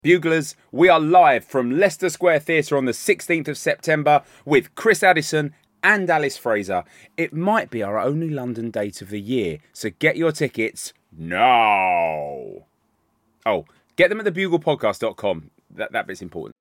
Buglers, we are live from Leicester Square Theatre on the 16th of September with Chris Addison and Alice Fraser. It might be our only London date of the year, so get your tickets now. Oh, get them at thebuglepodcast.com. That bit's important.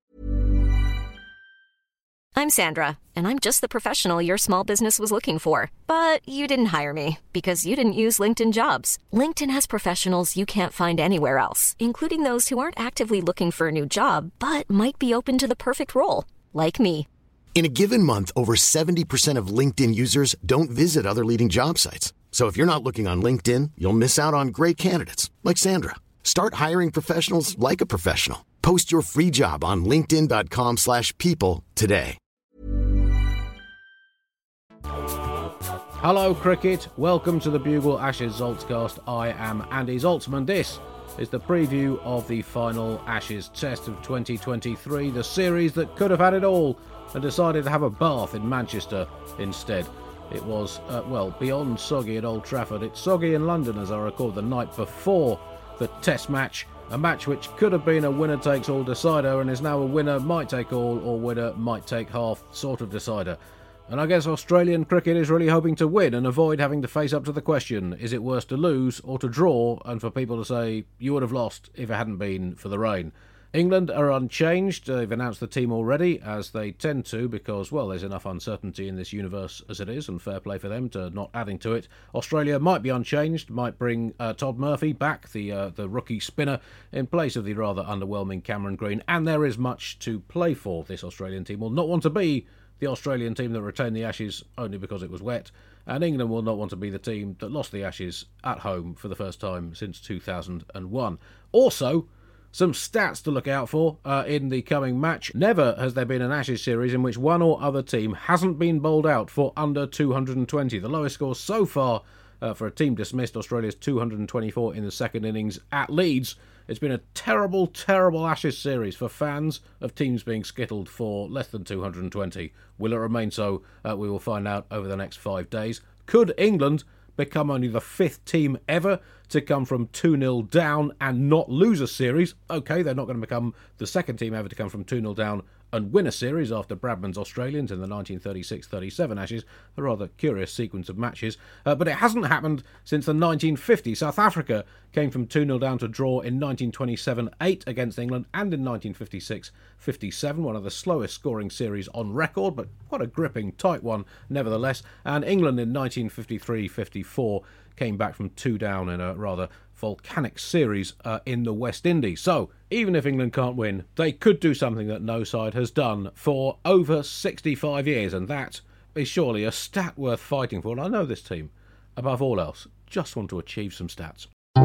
I'm Sandra, and I'm just the professional your small business was looking for. But you didn't hire me because you didn't use LinkedIn Jobs. LinkedIn has professionals you can't find anywhere else, including those who aren't actively looking for a new job, but might be open to the perfect role, like me. In a given month, over 70% of LinkedIn users don't visit other leading job sites. So if you're not looking on LinkedIn, you'll miss out on great candidates like Sandra. Start hiring professionals like a professional. Post your free job on linkedin.com/people today. Hello cricket, welcome to the Bugle Ashes Zoltzcast. I am Andy Zoltzman. This is the preview of the final Ashes Test of 2023, the series that could have had it all and decided to have a bath in Manchester instead. It was, beyond soggy at Old Trafford. It's soggy in London, as I record, the night before the Test match, a match which could have been a winner-takes-all decider and is now a winner-might-take-all or winner-might-take-half sort of decider. And I guess Australian cricket is really hoping to win and avoid having to face up to the question, is it worse to lose or to draw, and for people to say, you would have lost if it hadn't been for the rain. England are unchanged. They've announced the team already, as they tend to, because, well, there's enough uncertainty in this universe as it is, and fair play for them to not adding to it. Australia might be unchanged, might bring Todd Murphy back, the rookie spinner, in place of the rather underwhelming Cameron Green, and there is much to play for. This Australian team will not want to be the Australian team that retained the Ashes only because it was wet, and England will not want to be the team that lost the Ashes at home for the first time since 2001. Also, some stats to look out for in the coming match. Never has there been an Ashes series in which one or other team hasn't been bowled out for under 220. The lowest score so far for a team dismissed, Australia's 224 in the second innings at Leeds. It's been a terrible, terrible Ashes series for fans of teams being skittled for less than 220. Will it remain so? We will find out over the next 5 days. Could England become only the fifth team ever to come from 2-0 down and not lose a series? OK, they're not going to become the second team ever to come from 2-0 down and win a series after Bradman's Australians in the 1936-37 Ashes, a rather curious sequence of matches. But it hasn't happened since the 1950s. South Africa came from 2-0 down to draw in 1927-8 against England, and in 1956-57, one of the slowest scoring series on record, but quite a gripping, tight one nevertheless. And England in 1953-54 came back from 2 down in a rather volcanic series in the West Indies. So, even if England can't win, they could do something that no side has done for over 65 years, and that is surely a stat worth fighting for. And I know this team, above all else, just want to achieve some stats.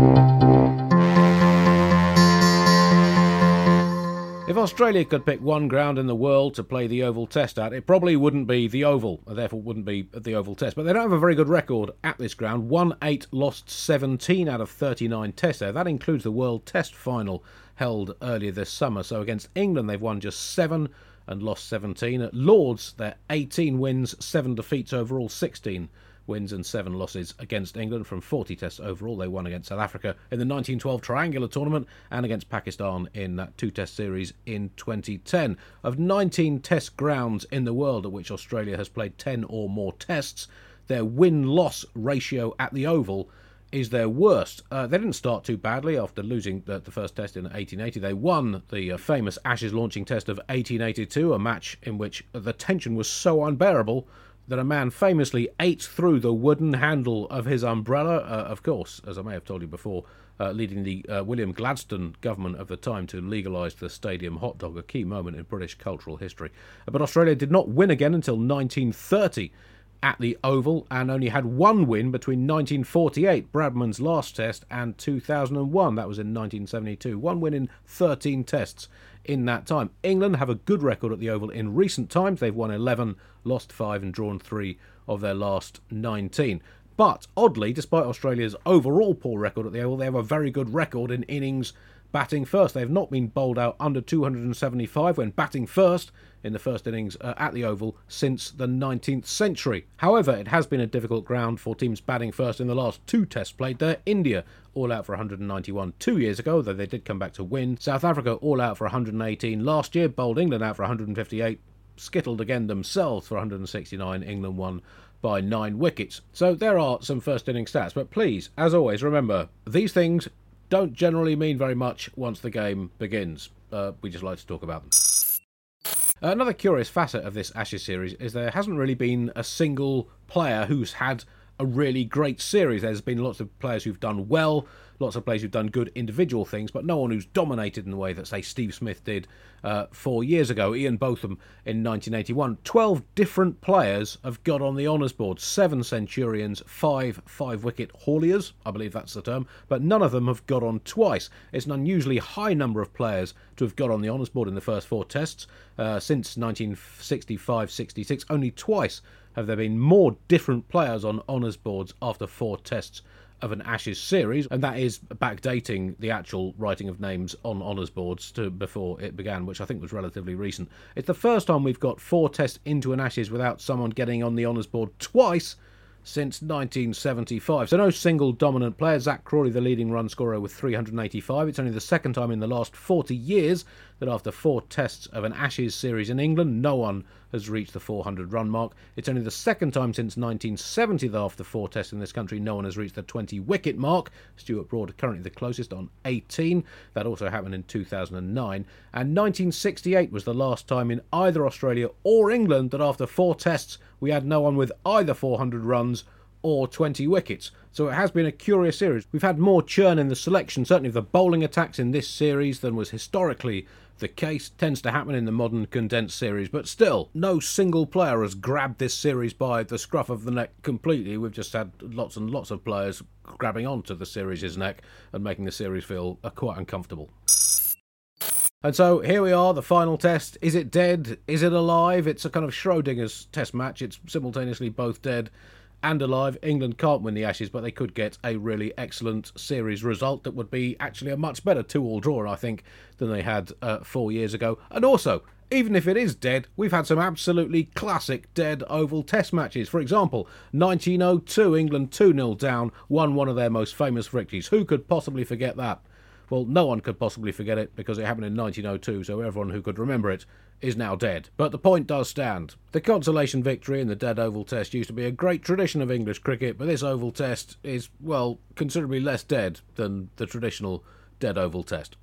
If Australia could pick one ground in the world to play the Oval Test at, it probably wouldn't be the Oval, therefore wouldn't be the Oval Test. But they don't have a very good record at this ground. Won 8, lost 17 out of 39 tests there. That includes the World Test Final held earlier this summer. So against England, they've won just 7 and lost 17. At Lords, they're 18 wins, 7 defeats overall, 16 wins and 7 losses against England from 40 tests overall. They won against South Africa in the 1912 Triangular Tournament and against Pakistan in that 2-test series in 2010. Of 19 test grounds in the world at which Australia has played 10 or more tests, their win-loss ratio at the Oval is their worst. They didn't start too badly after losing the first test in 1880. They won the famous Ashes launching test of 1882, a match in which the tension was so unbearable that a man famously ate through the wooden handle of his umbrella, of course, as I may have told you before, leading the William Gladstone government of the time to legalise the stadium hot dog, a key moment in British cultural history. But Australia did not win again until 1930 at the Oval, and only had one win between 1948, Bradman's last test, and 2001. That was in 1972. One win in 13 tests in that time. England have a good record at the Oval in recent times. They've won 11, lost 5 and drawn 3 of their last 19. But, oddly, despite Australia's overall poor record at the Oval, they have a very good record in innings batting first. They have not been bowled out under 275 when batting first in the first innings at the Oval since the 19th century. However, it has been a difficult ground for teams batting first in the last 2 tests played there. India all out for 191 2 years ago, though they did come back to win. South Africa all out for 118 last year, bowled England out for 158, skittled again themselves for 169. England won by 9 wickets. So there are some first inning stats, but please, as always, remember, these things don't generally mean very much once the game begins. We just like to talk about them. Another curious facet of this Ashes series is there hasn't really been a single player who's had a really great series. There's been lots of players who've done well, lots of players who've done good individual things, but no one who's dominated in the way that, say, Steve Smith did 4 years ago, Ian Botham in 1981. 12 different players have got on the honours board, 7 centurions, 5 five-wicket hauliers, I believe that's the term, but none of them have got on twice. It's an unusually high number of players to have got on the honours board in the first 4 tests. Since 1965-66, only twice have there been more different players on honours boards after 4 tests of an Ashes series, and that is backdating the actual writing of names on honours boards to before it began, which I think was relatively recent. It's the first time we've got 4 tests into an Ashes without someone getting on the honours board twice since 1975. So no single dominant player. Zach Crawley, the leading run scorer with 385. It's only the second time in the last 40 years that after 4 tests of an Ashes series in England, no one has reached the 400 run mark. It's only the second time since 1970 that after 4 tests in this country, no one has reached the 20 wicket mark. Stuart Broad currently the closest on 18. That also happened in 2009. And 1968 was the last time in either Australia or England that after 4 tests we had no one with either 400 runs or 20 wickets. So it has been a curious series. We've had more churn in the selection, certainly of the bowling attacks in this series, than was historically the case. Tends to happen in the modern condensed series, but still, no single player has grabbed this series by the scruff of the neck completely. We've just had lots and lots of players grabbing onto the series' neck and making the series feel quite uncomfortable. And so here we are, the final test. Is it dead? Is it alive? It's a kind of Schrodinger's test match. It's simultaneously both dead and alive. England can't win the Ashes, but they could get a really excellent series result that would be actually a much better 2-all draw, I think, than they had 4 years ago. And also, even if it is dead, we've had some absolutely classic dead Oval test matches. For example, 1902, England 2-0 down, won one of their most famous victories. Who could possibly forget that? Well, no one could possibly forget it because it happened in 1902, so everyone who could remember it is now dead. But the point does stand. The consolation victory in the dead Oval Test used to be a great tradition of English cricket, but this Oval Test is, well, considerably less dead than the traditional dead Oval Test.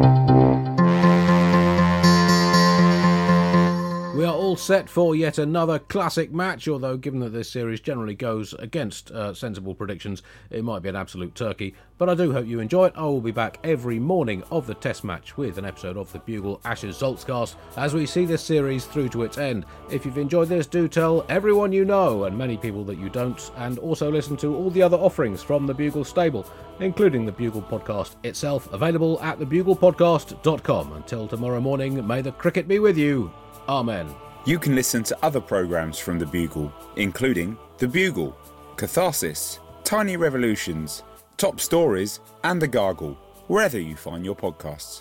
We are all set for yet another classic match, although given that this series generally goes against sensible predictions, it might be an absolute turkey. But I do hope you enjoy it. I will be back every morning of the test match with an episode of the Bugle Ashes Zoltzcast as we see this series through to its end. If you've enjoyed this, do tell everyone you know and many people that you don't, and also listen to all the other offerings from the Bugle stable, including the Bugle podcast itself, available at thebuglepodcast.com. Until tomorrow morning, may the cricket be with you. Amen. You can listen to other programmes from The Bugle, including The Bugle, Catharsis, Tiny Revolutions, Top Stories, and The Gargle, wherever you find your podcasts.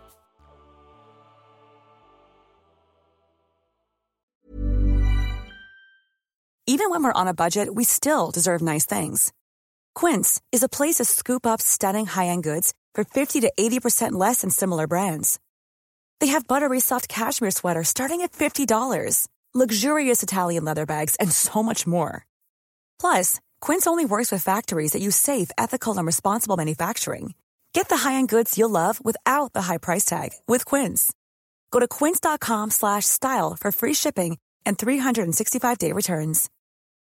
Even when we're on a budget, we still deserve nice things. Quince is a place to scoop up stunning high-end goods for 50 to 80% less than similar brands. They have buttery soft cashmere sweaters starting at $50, luxurious Italian leather bags, and so much more. Plus, Quince only works with factories that use safe, ethical, and responsible manufacturing. Get the high-end goods you'll love without the high price tag with Quince. Go to quince.com/style for free shipping and 365-day returns.